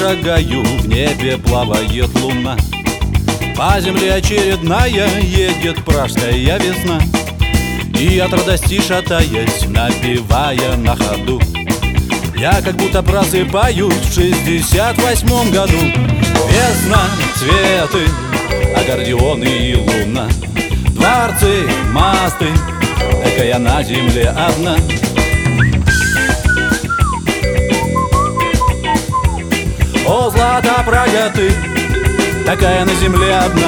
шагаю, в небе плавает луна. По земле очередная едет пражская весна. И от радости шатаясь, напевая на ходу, я как будто просыпаюсь в 68-м году. Весна, цветы, аккордеоны и луна, дворцы, мосты, такая на земле одна. О, злата Прага ты, такая на земле одна.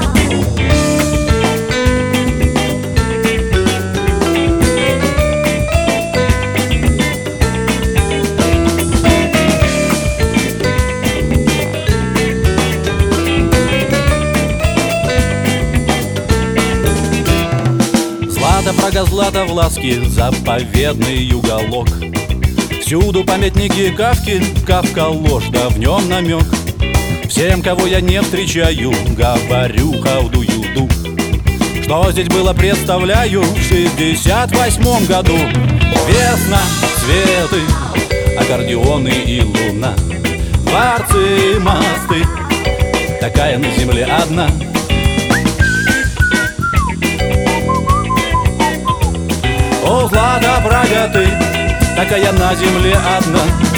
Злата Прага, злата Власки, заповедный уголок. Всюду памятники Кафки, Кафка ложь, да в нем намек. Всем, кого я не встречаю, говорю, колдую дух. Что здесь было, представляю, в 68-м году. Весна, цветы, аккордеоны и луна, дворцы, мосты, такая на земле одна. О, злата Прага ты, такая на земле одна.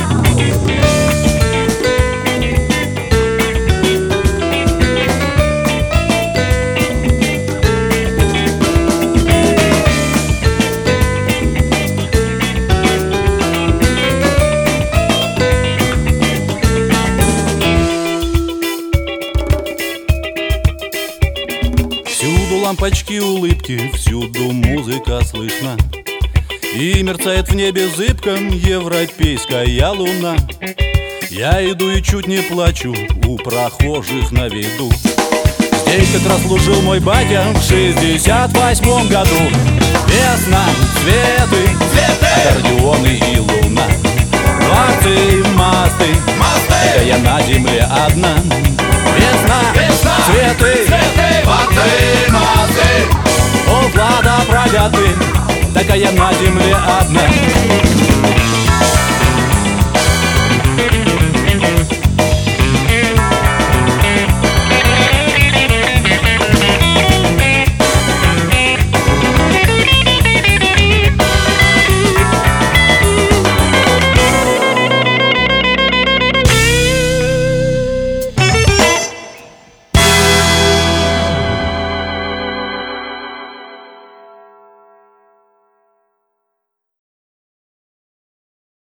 Всюду лампочки, улыбки, всюду музыка слышна. И мерцает в небе зыбком европейская луна. Я иду и чуть не плачу, у прохожих на виду. Здесь как раз служил мой батя в 68-м году. Весна, цветы,